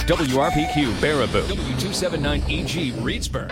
WRPQ Baraboo, W279EG Reedsburg.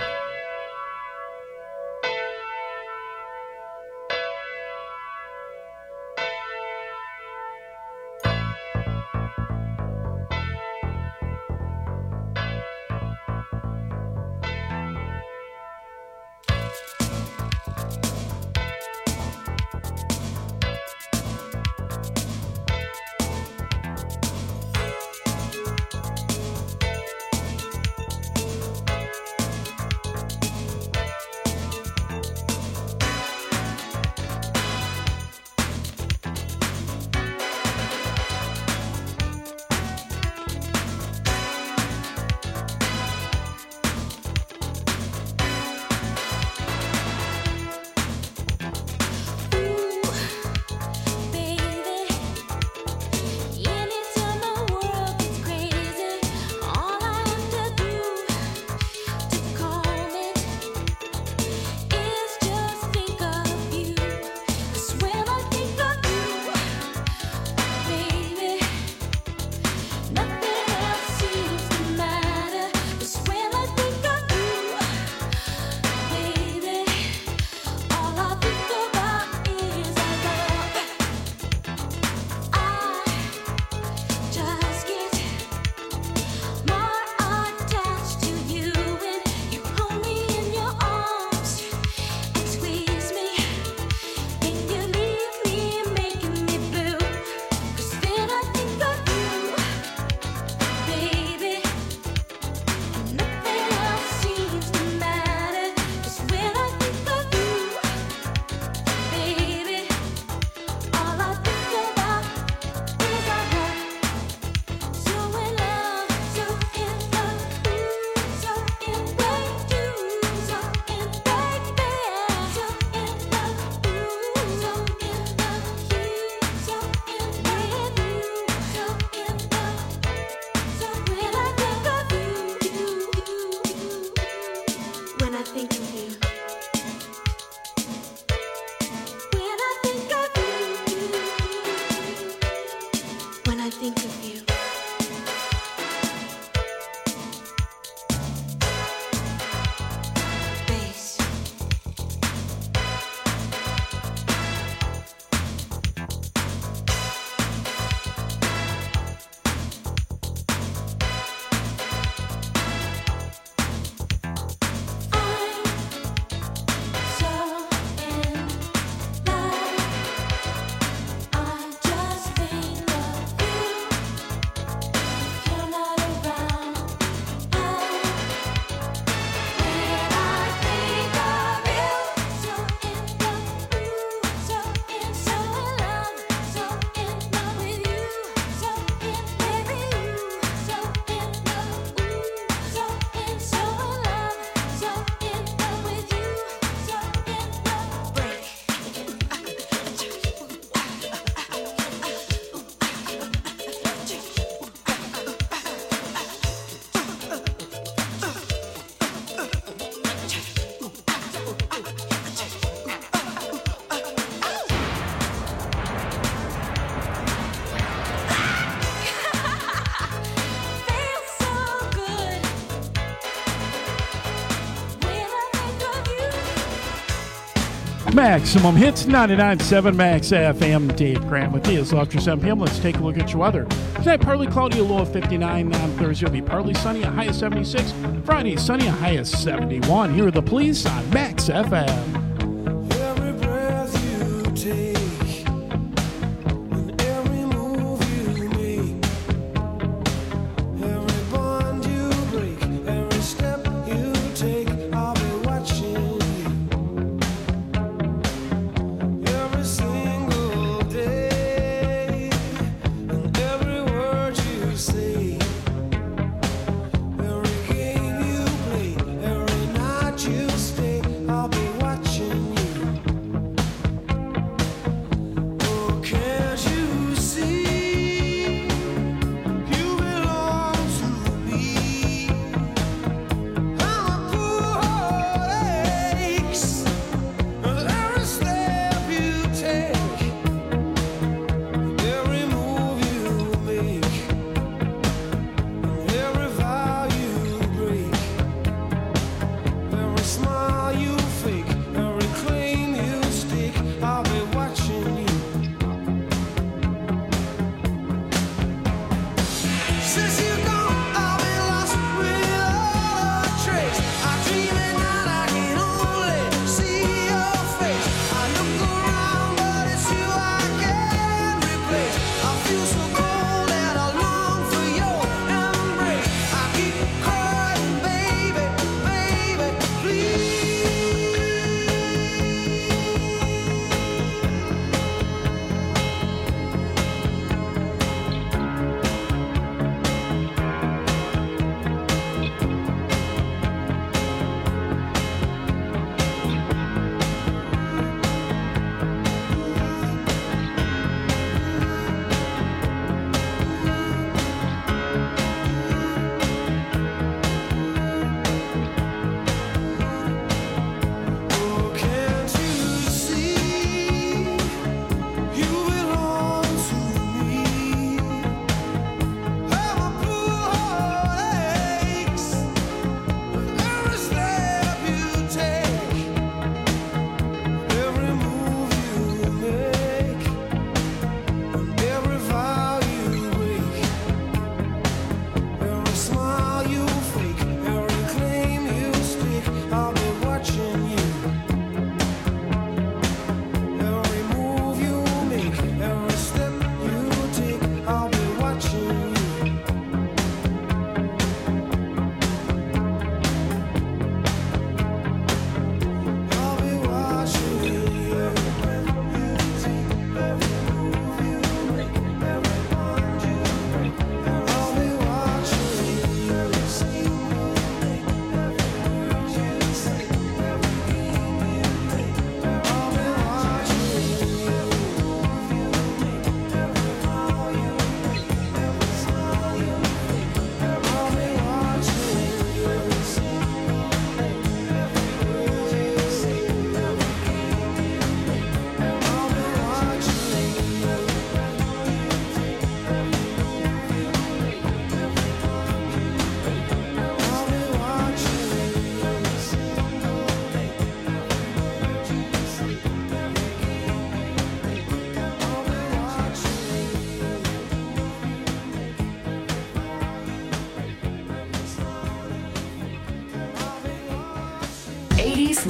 Maximum Hits 99.7 Max FM. Dave Grant with you. It's after 7 p.m. Let's take a look at your weather. Tonight, partly cloudy, a low of 59. On Thursday, it'll be partly sunny, a high of 76. Friday, sunny, a high of 71. Here are the Police on Max FM. Every breath you take and every move you make, every bond you break, every step you take, I'll be watching you every single day, and every word you say, every game you play, every night you stay, I'll be watching.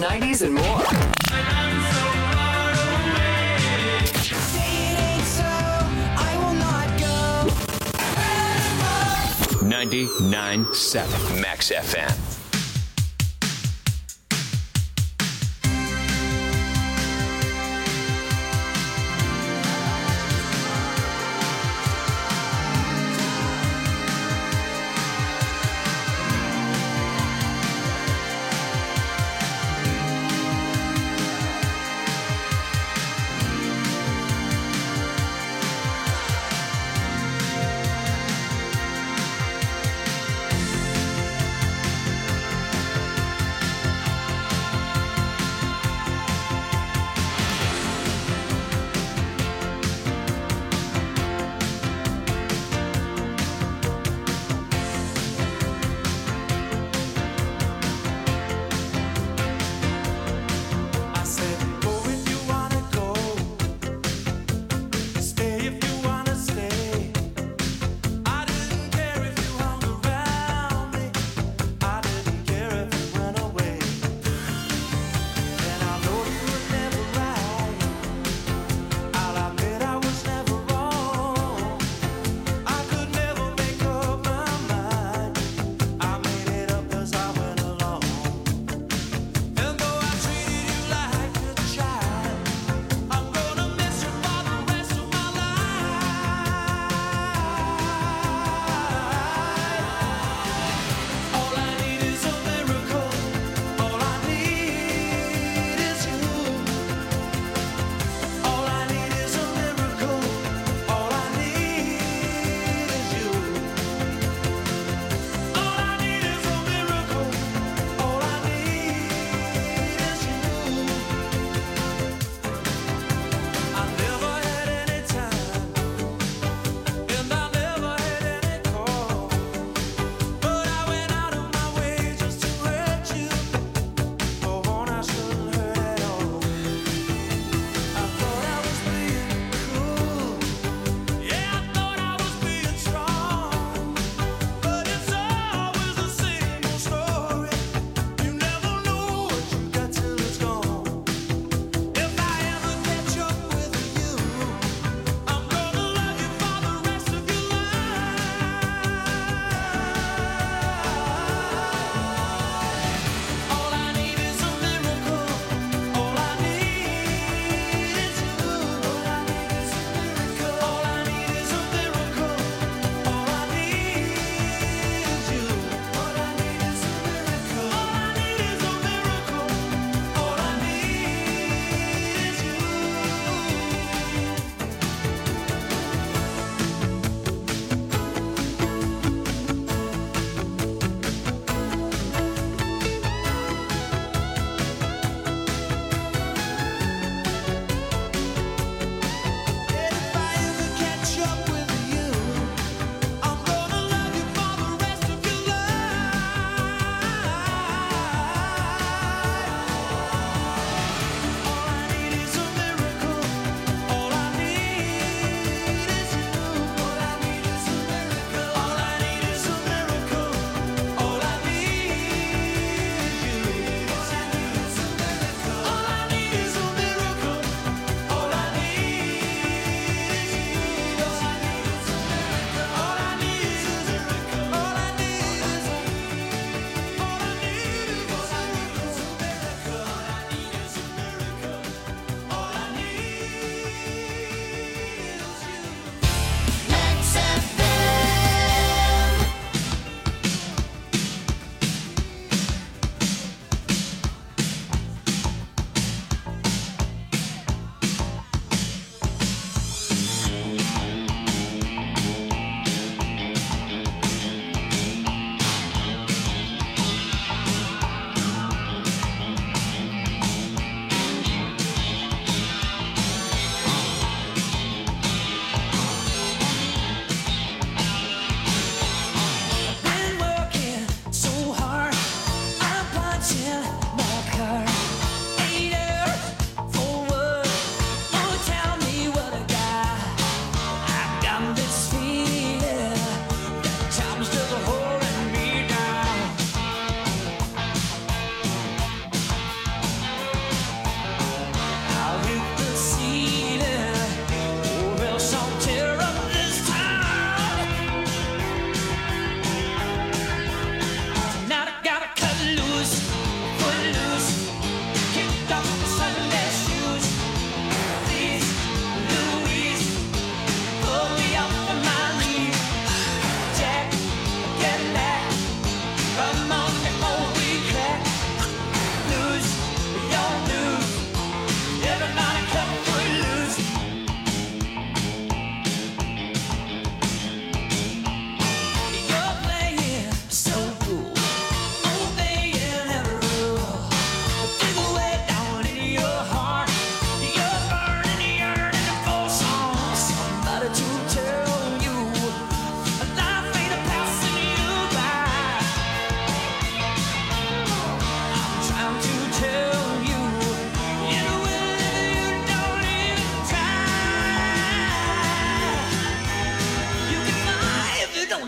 90s, and more. Say it ain't so, I will not go. 99.7 Max FM.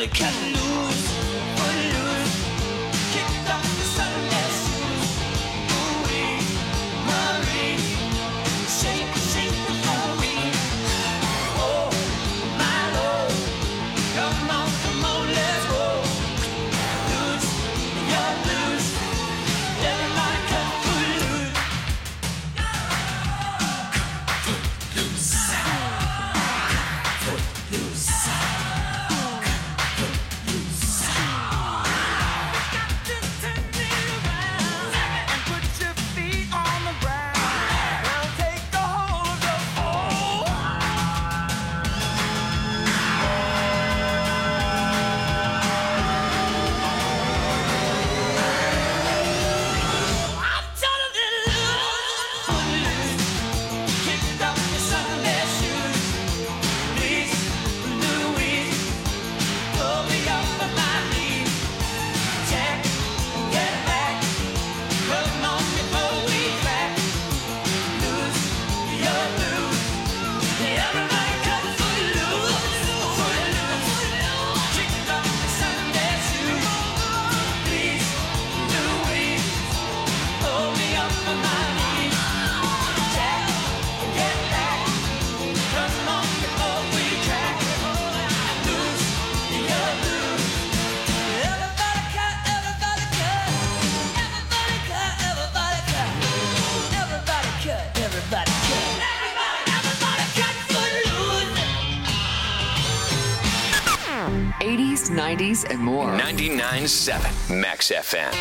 '80s, '90s, and more. 99.7 Max FM.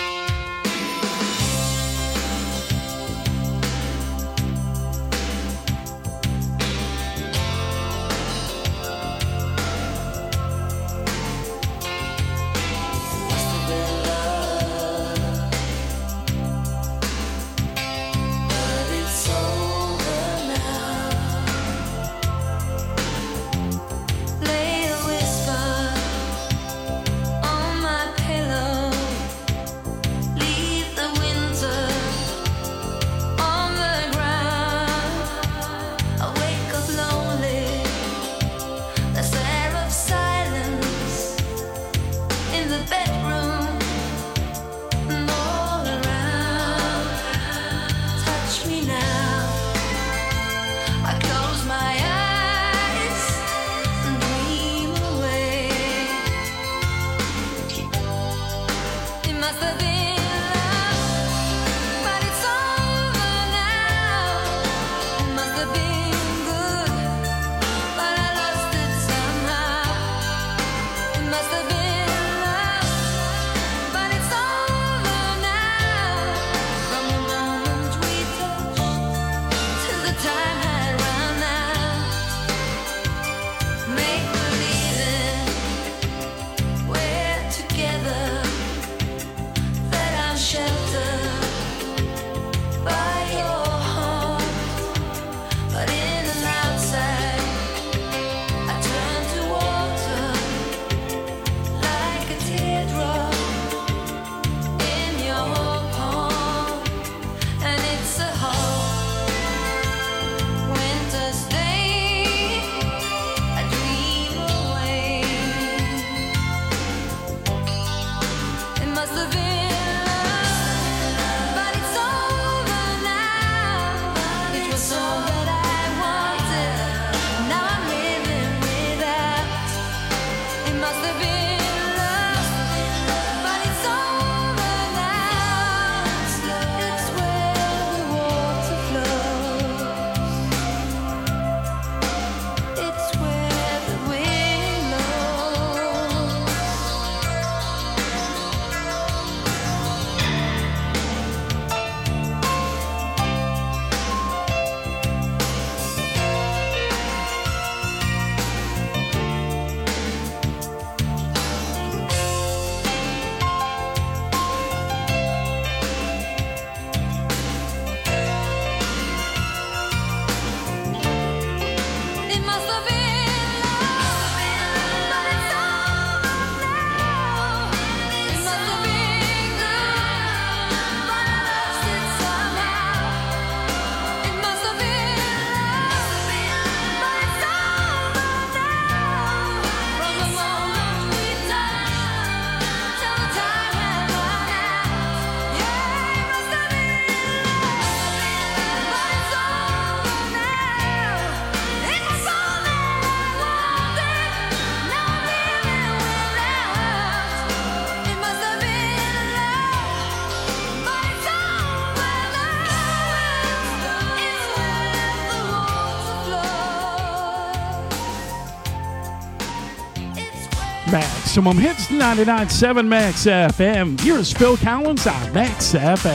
Lay a whisper on my pillow. Maximum Hits 99.7 Max FM. Here's Phil Collins on Max FM.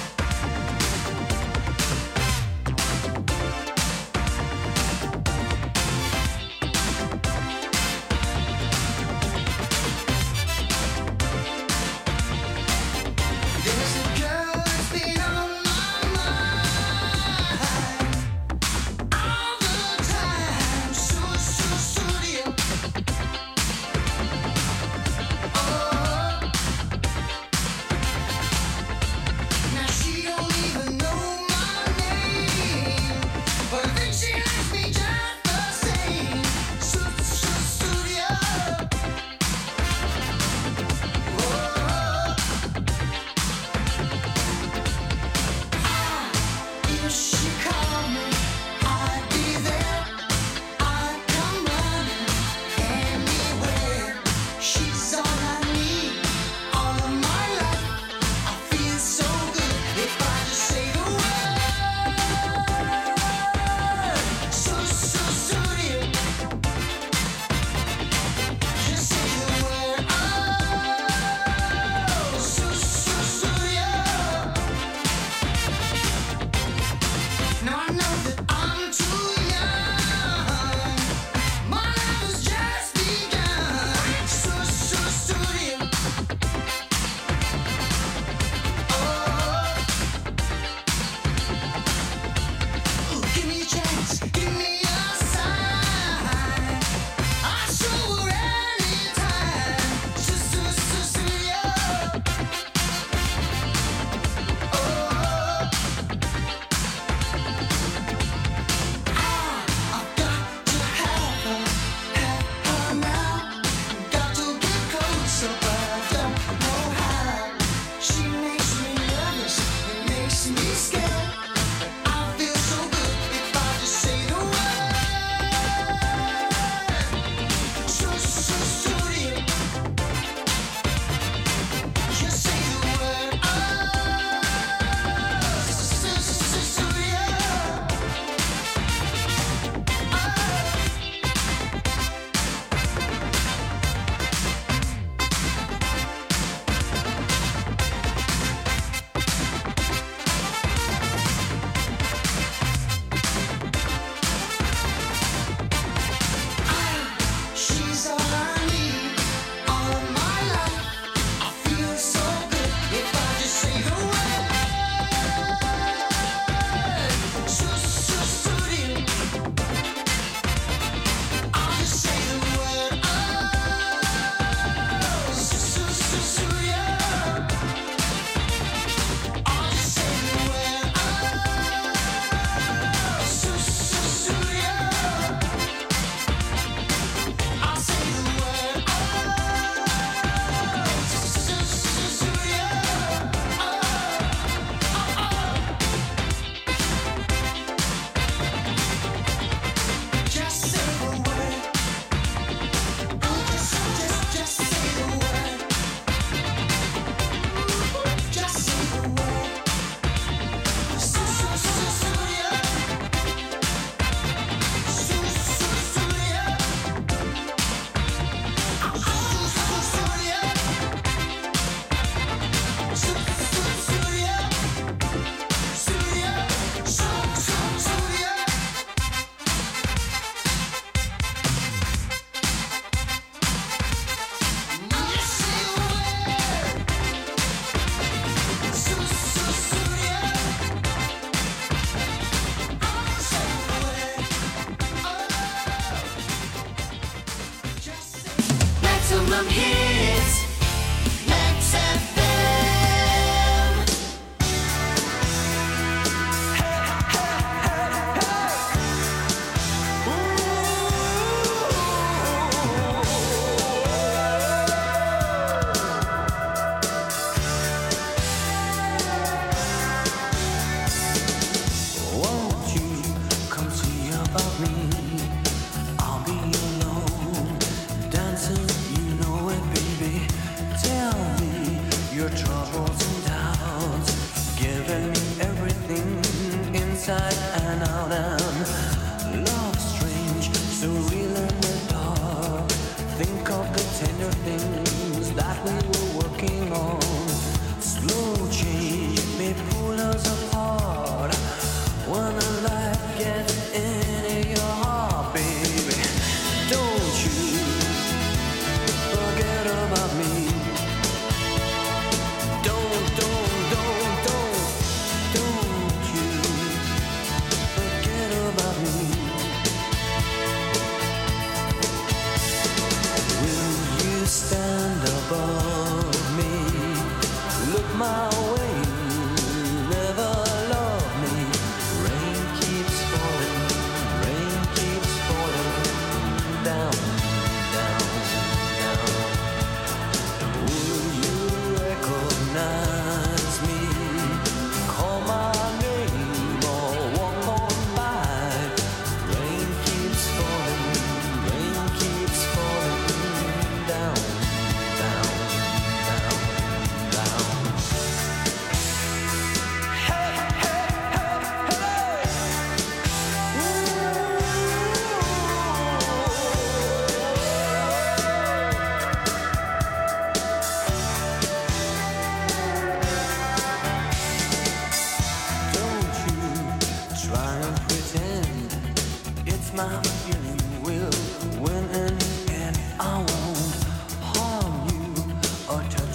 Maximum Hits, Max FM. Won't you come see about me? I'll be alone, dancing, you know it, baby.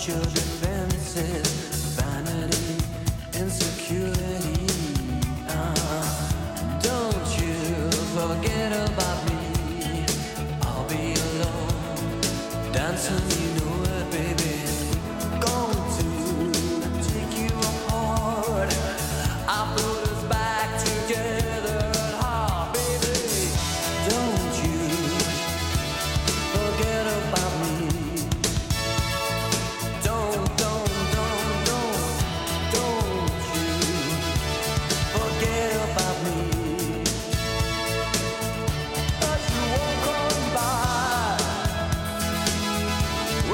your defenses, vanity, insecurity. Don't you forget about me. I'll be alone, dancing, you know it, baby. Going to take you apart. I put us back together at heart, baby. Don't you forget about me. Don't you forget about me. As you walk on by,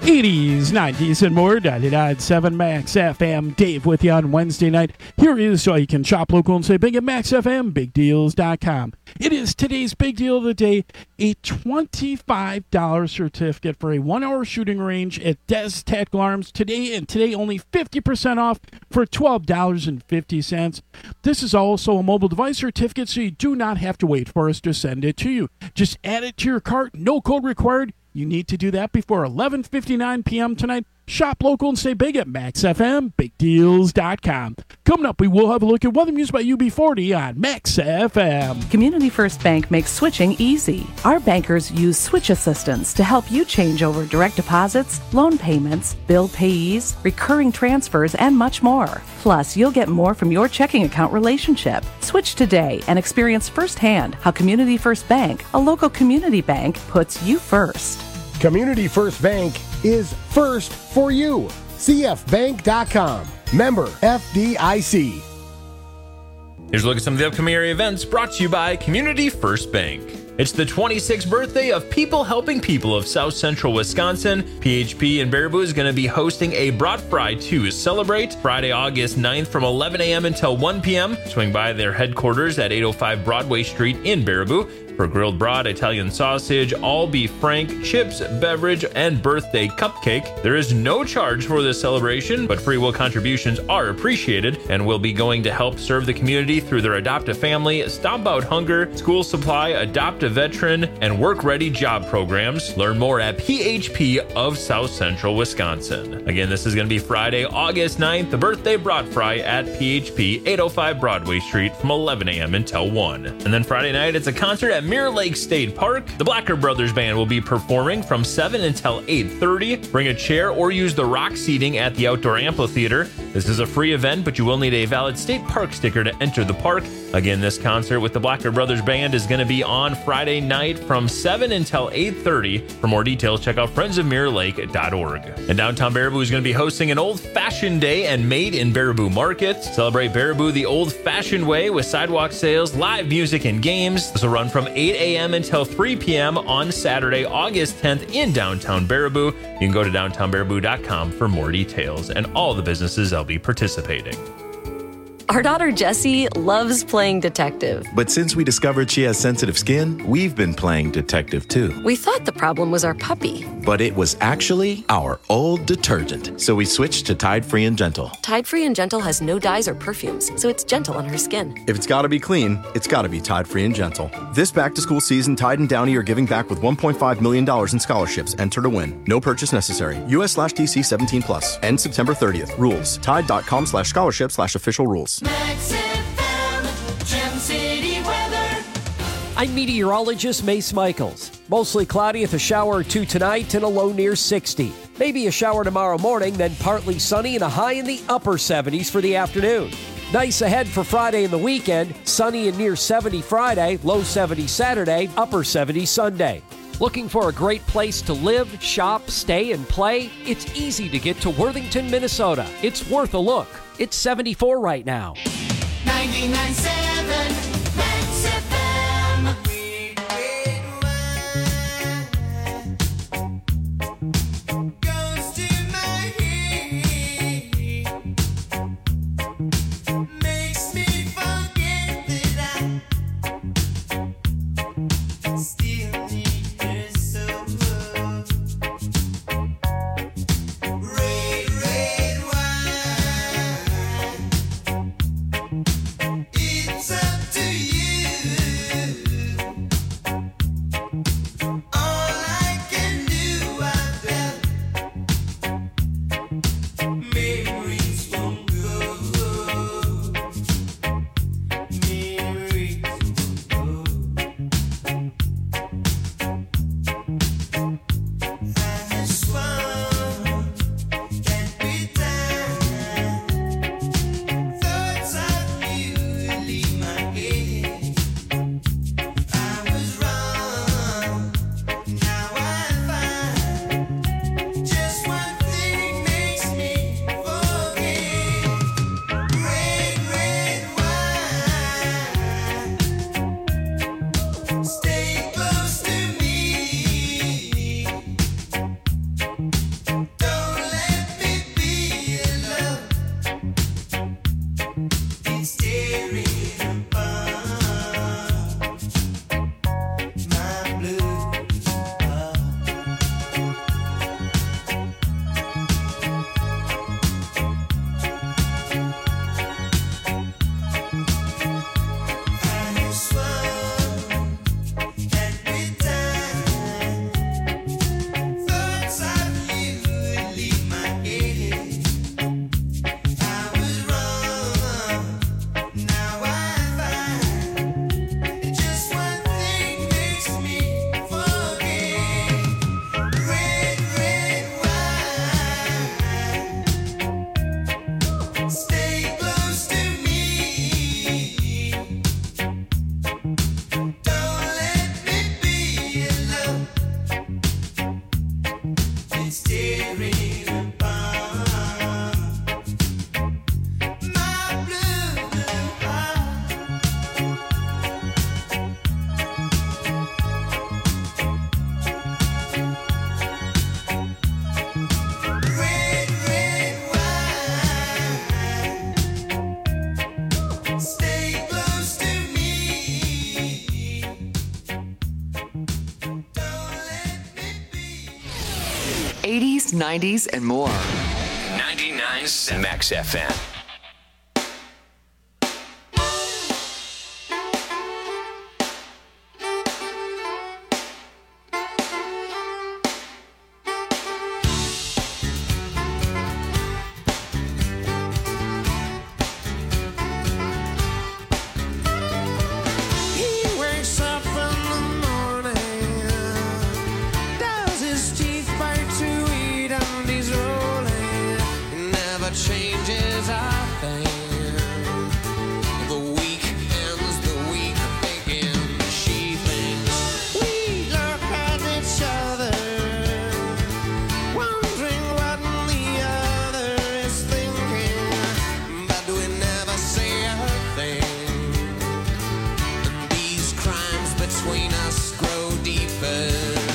80s, 90s, and more. 99.7 Max FM. Dave with you on Wednesday night. Here is why you can shop local and say big at Max FM, bigdeals.com. It is today's big deal of the day, a $25 certificate for a 1-hour shooting range at Des Tactical Arms today, and today only 50% off for $12.50. This is also a mobile device certificate, so you do not have to wait for us to send it to you. Just add it to your cart, no code required. You need to do that before 11:59 p.m. tonight. Shop local and stay big at Max FM, bigdeals.com. Coming up, we will have a look at weather news by UB40 on Max FM. Community First Bank makes switching easy. Our bankers use switch assistance to help you change over direct deposits, loan payments, bill payees, recurring transfers, and much more. Plus, you'll get more from your checking account relationship. Switch today and experience firsthand how Community First Bank, a local community bank, puts you first. Community First Bank is first for you. CFBank.com. Member FDIC. Here's a look at some of the upcoming area events brought to you by Community First Bank. It's the 26th birthday of People Helping People of South Central Wisconsin. PHP in Baraboo is going to be hosting a Brat Fry to celebrate Friday, August 9th from 11 a.m. until 1 p.m. Swing by their headquarters at 805 Broadway Street in Baraboo for grilled brat, Italian sausage, all beef frank, chips, beverage, and birthday cupcake. There is no charge for this celebration, but free will contributions are appreciated and will be going to help serve the community through their Adopt a Family, Stomp Out Hunger, School Supply, Adopt a Veteran, and Work Ready job programs. Learn more at PHP of South Central Wisconsin. Again, this is going to be Friday, August 9th, the birthday brat fry at PHP, 805 Broadway Street from 11 a.m. until 1. And then Friday night, it's a concert at Mirror Lake State Park. The Blacker Brothers Band will be performing from 7 until 8:30. Bring a chair or use the rock seating at the outdoor amphitheater. This is a free event, but you will need a valid state park sticker to enter the park. Again, this concert with the Blacker Brothers Band is going to be on Friday night from 7 until 8:30. For more details, check out friendsofmirrorlake.org. And downtown Baraboo is going to be hosting an old-fashioned day and made in Baraboo Market. Celebrate Baraboo the old-fashioned way with sidewalk sales, live music, and games. This will run from 8 a.m. until 3 p.m. on Saturday, August 10th in downtown Baraboo. You can go to downtownbaraboo.com for more details and all the businesses that'll be participating. Our daughter Jessie loves playing detective. But since we discovered she has sensitive skin, we've been playing detective too. We thought the problem was our puppy. But it was actually our old detergent. So we switched to Tide Free and Gentle. Tide Free and Gentle has no dyes or perfumes, so it's gentle on her skin. If it's gotta be clean, it's gotta be Tide Free and Gentle. This back-to-school season, Tide and Downy are giving back with $1.5 million in scholarships. Enter to win. No purchase necessary. US/DC 17+. End September 30th. Rules. Tide.com/scholarship/official rules. Max FM, Gem City weather. I'm meteorologist Mace Michaels. Mostly cloudy with a shower or two tonight and a low near 60. Maybe a shower tomorrow morning, then partly sunny and a high in the upper 70s for the afternoon. Nice ahead for Friday and the weekend. Sunny and near 70 Friday, low 70 Saturday, upper 70 Sunday. Looking for a great place to live, shop, stay, and play? It's easy to get to Worthington, Minnesota. It's worth a look. It's 74 right now. 99.7 Max FM. Goes to my head. Makes me forget that I still need her so much. Red, red wine. It's 80s, 90s, and more. 99.7 Max FM. Changes, I think. The week ends, the week begins. She thinks we look at each other, wondering what the other is thinking, but we never say a thing. And these crimes between us grow deeper.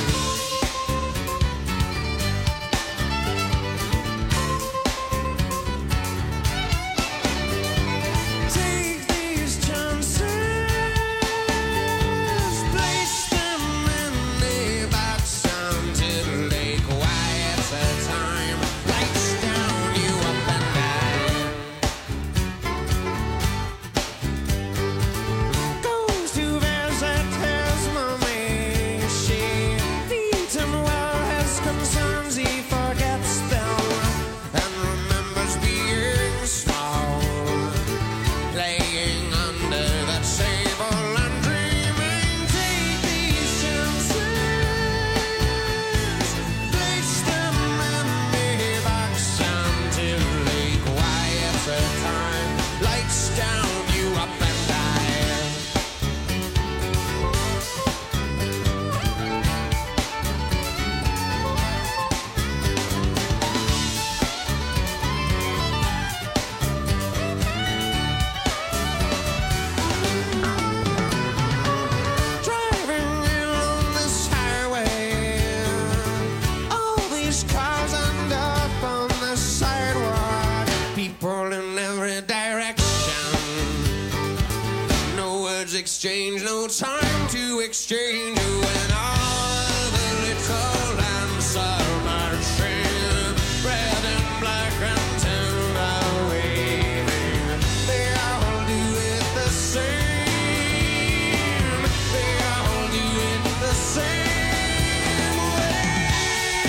Exchange, no time to exchange when all the little lambs are marching, red and black and tan are waving. They all do it the same. They all do it the same way.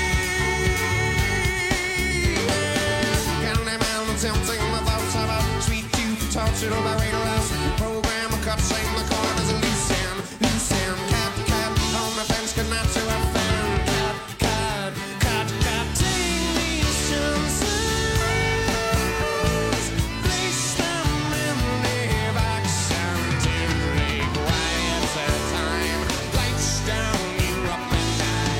Counting down and tempting the thoughts about sweet tooth, touch it over radio house. Sing the corners of loose and cat on the fence, could not to a fan. Cat, take these chances, place them in the box until they quiet at time, lights down, you up and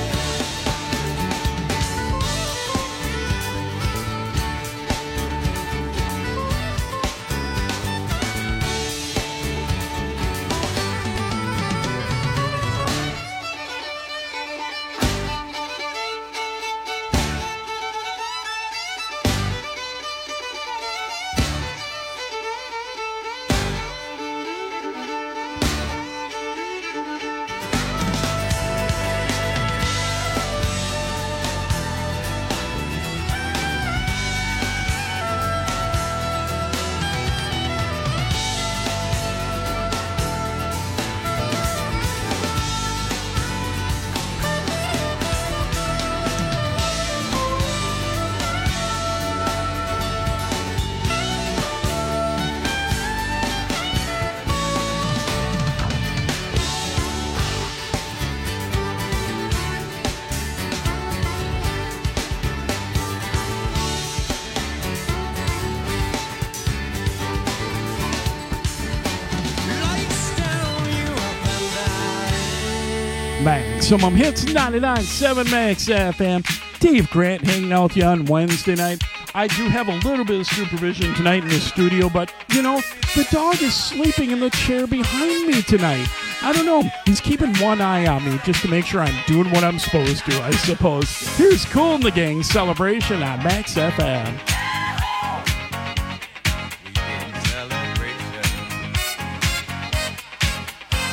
Maximum Hits 99.7 Max FM. Dave Grant hanging out with you on Wednesday night. I do have a little bit of supervision tonight in the studio, but, you know, the dog is sleeping in the chair behind me tonight. I don't know. He's keeping one eye on me just to make sure I'm doing what I'm supposed to, I suppose. Here's Kool and the Gang Celebration on Max FM.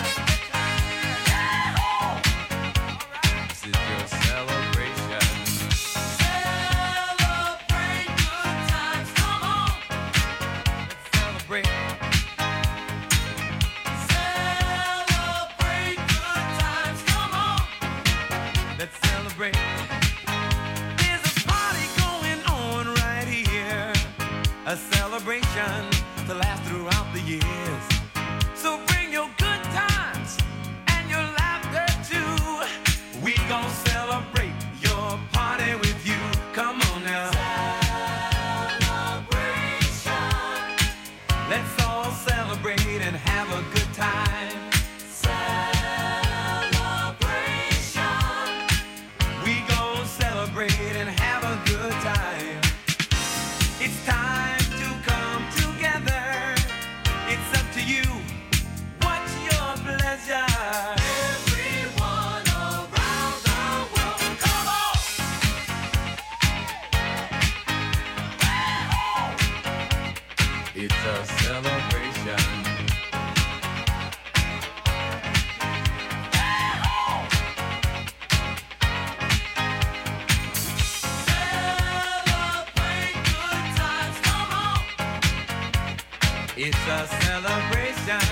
This is your celebration. a celebration to last throughout the years. So bring your good times and your laughter too. We gon' celebrate your party with you. Come on now. Celebration. Let's all celebrate and have a good time. Celebration. We gon' celebrate and have a good time. It's time to come together. It's up to you. What's your pleasure? Everyone around the world, come on! It's a celebration. Celebrate good times, come on! It's a celebration.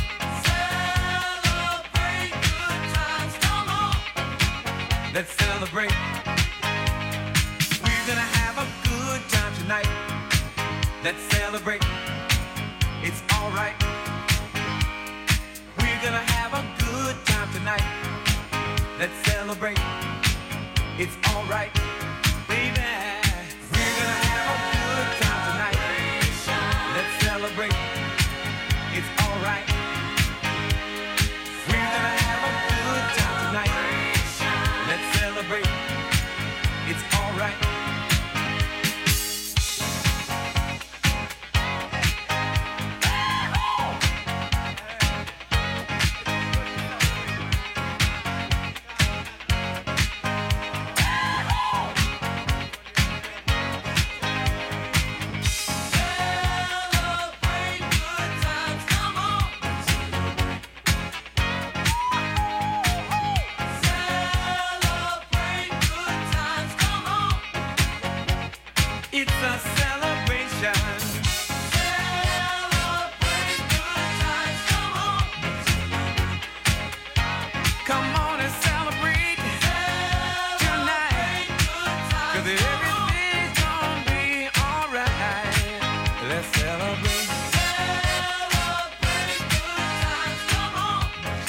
Celebrate good times, come on! Let's celebrate. We're gonna have a good time tonight. Let's celebrate. It's alright. We're gonna have a good time tonight. Let's celebrate. It's alright, baby. We're gonna have a good time tonight. Let's celebrate. It's alright. We're gonna have a good time tonight. Let's celebrate. It's alright. Celebrate good times, come on. Celebrate good times, come on. It's a celebration. Celebrate good times, come on. Come on and celebrate tonight. 'Cause everything's gonna be alright. Let's celebrate. Celebrate good times, come on.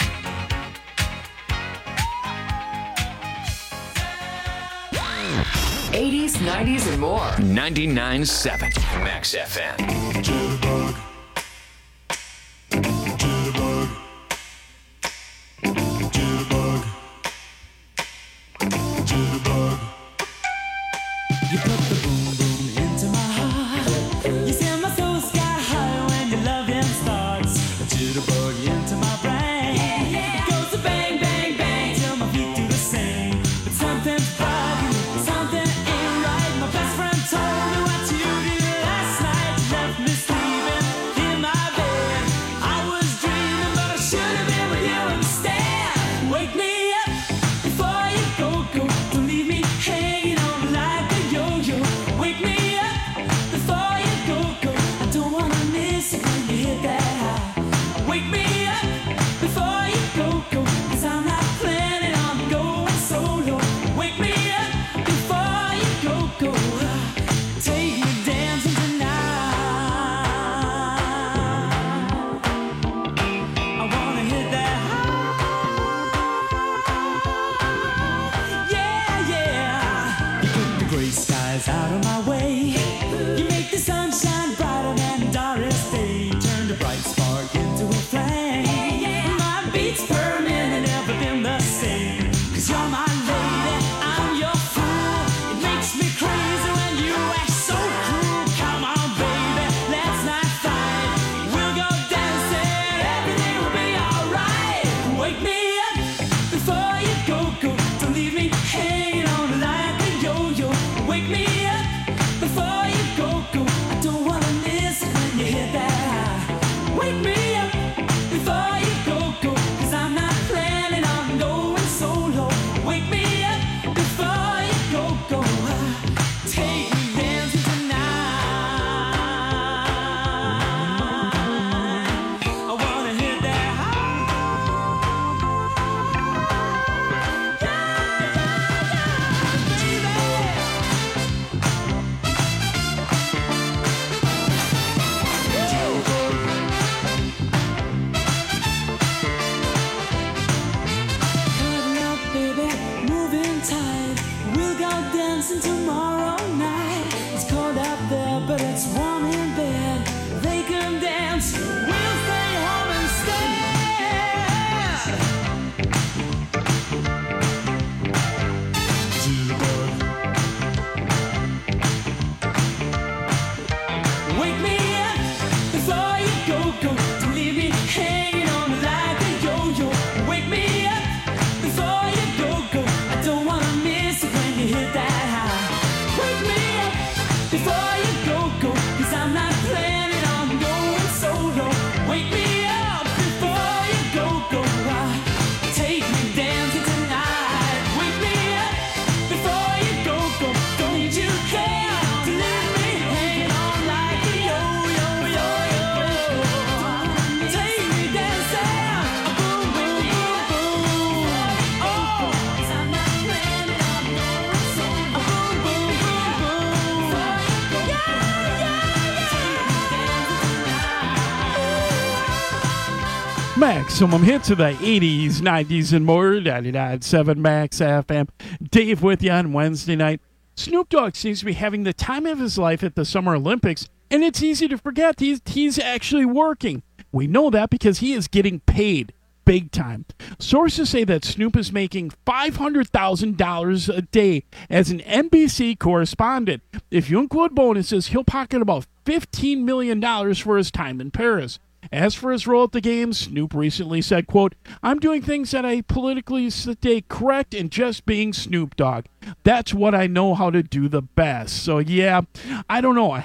80s, 90s, and more. 99.7 Max FM. You put the boom boom into my heart. You send my soul sky high when your loving starts. A jitterbug into my brain. It goes to bang bang bang till my feet do the same. But something's bugging, something ain't right. My best friend told me what you did last night. You left me sleeping in my bed. I was dreaming, but I should have been with you instead. Wake me up before you go. Don't leave me hanging on like a yo-yo. Wake me up before you go. I don't wanna miss it when you hit that high. Wake me up before you go. 'Cause I'm not planning on going solo. Wake me up before you go. Take me dancing tonight. I wanna hit that high. Yeah, yeah. You put the gray skies out of my way. You make the sunshine brighter than Doris Day. Turn the bright spark into a flame. My beats per minute never been the same. 'Cause you're my lady, I'm your fool. It makes me crazy when you act so cruel. Come on, baby, let's not fight. We'll go dancing, everything will be alright. Wake me up before you go. Don't leave me hanging on like a yo-yo. Wake me up Maximum hits of the 80s, 90s, and more. 99.7 Max FM. Dave with you on Wednesday night. Snoop Dogg seems to be having the time of his life at the Summer Olympics, and it's easy to forget he's actually working. We know that because he is getting paid big time. Sources say that Snoop is making $500,000 a day as an NBC correspondent. If you include bonuses, he'll pocket about $15 million for his time in Paris. As for his role at the games, Snoop recently said, quote, "I'm doing things that I politically stay correct and just being Snoop Dogg. That's what I know how to do the best." So, yeah, I don't know,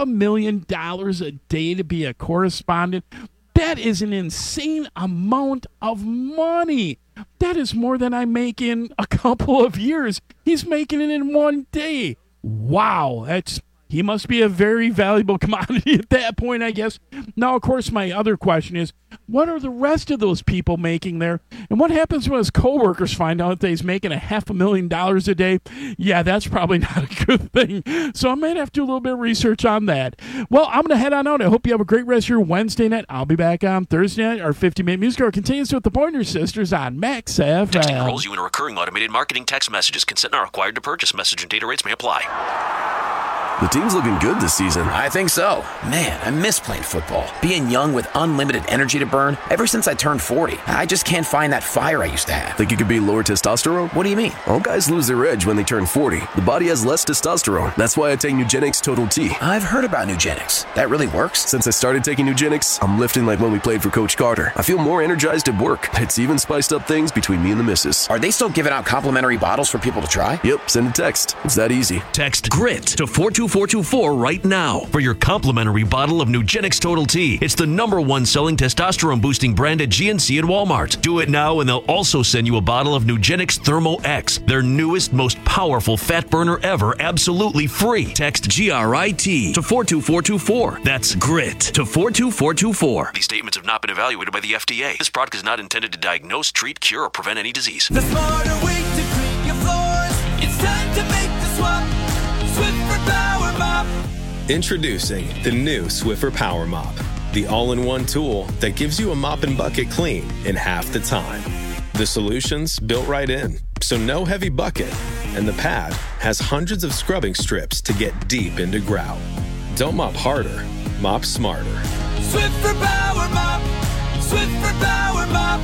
$500,000 a day to be a correspondent, that is an insane amount of money. That is more than I make in a couple of years. He's making it in one day. Wow, he must be a very valuable commodity at that point, I guess. Now, of course, my other question is, what are the rest of those people making there? And what happens when his coworkers find out that he's making $500,000 a day? Yeah, that's probably not a good thing. So I might have to do a little bit of research on that. Well, I'm going to head on out. I hope you have a great rest of your Wednesday night. I'll be back on Thursday night. Our 50-minute music hour continues with the Pointer Sisters on Max FM. Texting enrolls you in a recurring automated marketing text messages. Consent not required to purchase. Message and data rates may apply. The team's looking good this season. I think so. Man, I miss playing football. Being young with unlimited energy to burn. Ever since I turned 40, I just can't find that fire I used to have. Think it could be lower testosterone? What do you mean? All guys lose their edge when they turn 40. The body has less testosterone. That's why I take Nugenix Total T. I've heard about Nugenix. That really works? Since I started taking Nugenix, I'm lifting like when we played for Coach Carter. I feel more energized at work. It's even spiced up things between me and the missus. Are they still giving out complimentary bottles for people to try? Yep, send a text. It's that easy. Text GRIT to 42424 right now for your complimentary bottle of Nugenix Total T. It's the #1 selling testosterone boosting brand at GNC and Walmart. Do it now and they'll also send you a bottle of Nugenix Thermo X, their newest, most powerful fat burner ever, absolutely free. Text GRIT to 42424. That's GRIT to 42424. These statements have not been evaluated by the FDA. This product is not intended to diagnose, treat, cure, or prevent any disease. The smarter way to clean your floors. It's time to make the swap. Swiffer Power Mop. Introducing the new Swiffer Power Mop, the all-in-one tool that gives you a mop and bucket clean in half the time. The solution's built right in, so no heavy bucket, and the pad has hundreds of scrubbing strips to get deep into grout. Don't mop harder, mop smarter. Swiffer Power Mop. Swiffer Power Mop.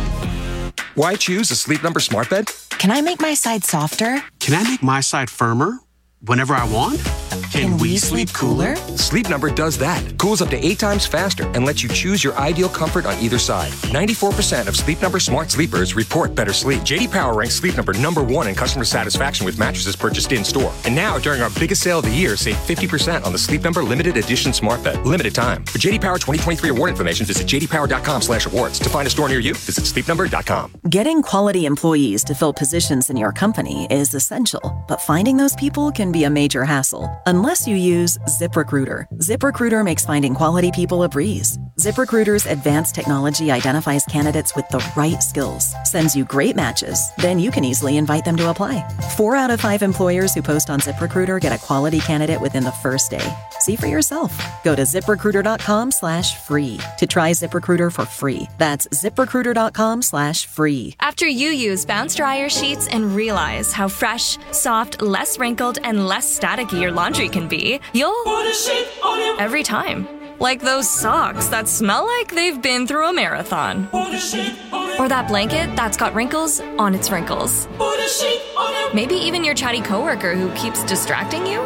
Why choose a Sleep Number smart bed? Can I make my side softer? Can I make my side firmer whenever I want? Can we sleep cooler? Sleep Number does that. Cools up to 8 times faster and lets you choose your ideal comfort on either side. 94% of Sleep Number smart sleepers report better sleep. J.D. Power ranks Sleep Number #1 in customer satisfaction with mattresses purchased in-store. And now, during our biggest sale of the year, save 50% on the Sleep Number Limited Edition Smart Bed. Limited time. For J.D. Power 2023 award information, visit jdpower.com/awards. To find a store near you, visit sleepnumber.com. Getting quality employees to fill positions in your company is essential, but finding those people can be a major hassle. Unless you use ZipRecruiter. ZipRecruiter makes finding quality people a breeze. ZipRecruiter's advanced technology identifies candidates with the right skills, sends you great matches, then you can easily invite them to apply. 4 out of 5 employers who post on ZipRecruiter get a quality candidate within the first day. See for yourself. Go to ZipRecruiter.com/free to try ZipRecruiter for free. That's ZipRecruiter.com/free. After you use Bounce Dryer sheets and realize how fresh, soft, less wrinkled, and less staticky your laundry can be, you'll put a sheet on it every time. Like those socks that smell like they've been through a marathon. Put a sheet on it. Or that blanket that's got wrinkles on its wrinkles. Put a sheet on it. Maybe even your chatty coworker who keeps distracting you.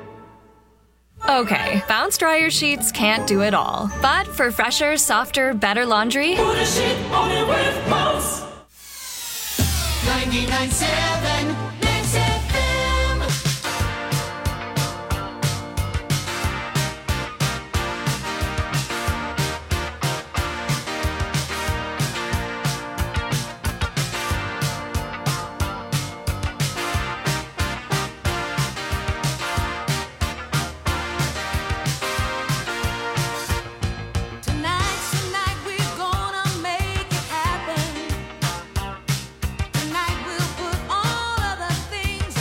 Okay, Bounce Dryer sheets can't do it all. But for fresher, softer, better laundry, Put a sheet on it with Bounce. 99.7 Max FM. Tonight we'll put all of the things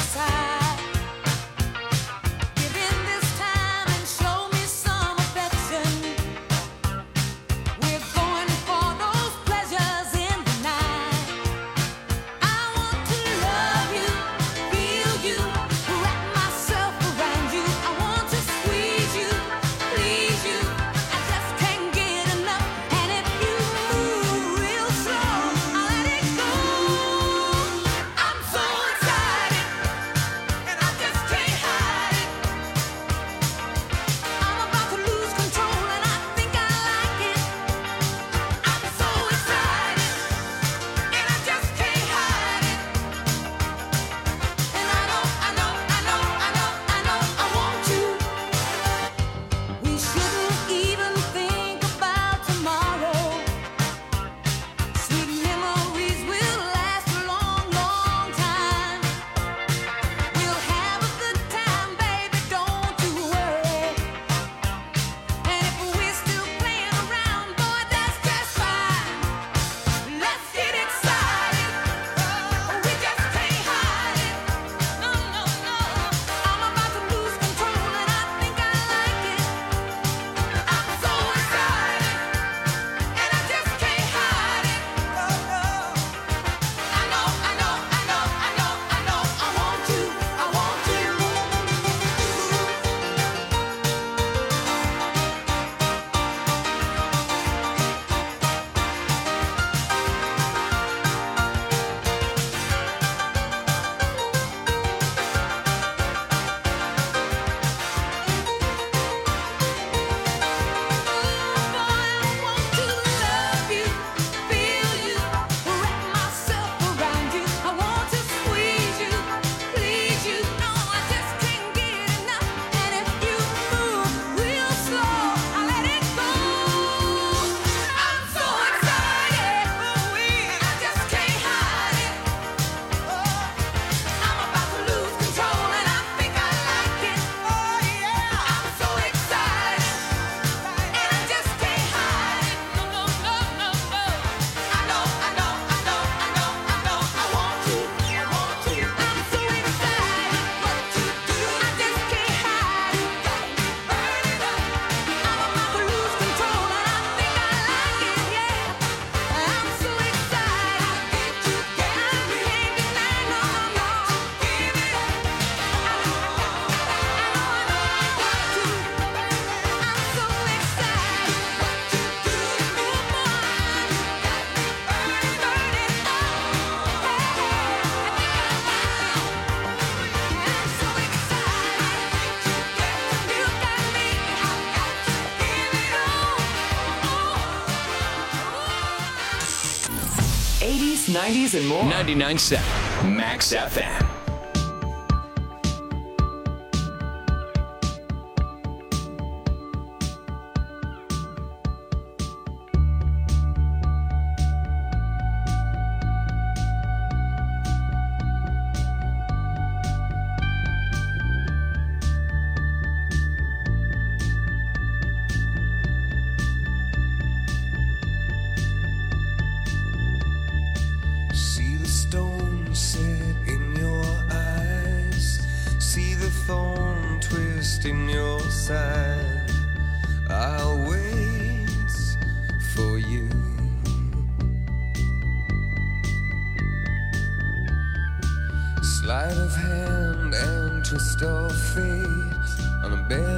80s, 90s, and more. 99.7 Max FM. See the stone set in your eyes. See the thorn twist in your side. I'll wait for you. Sleight of hand and twist of fate on a bed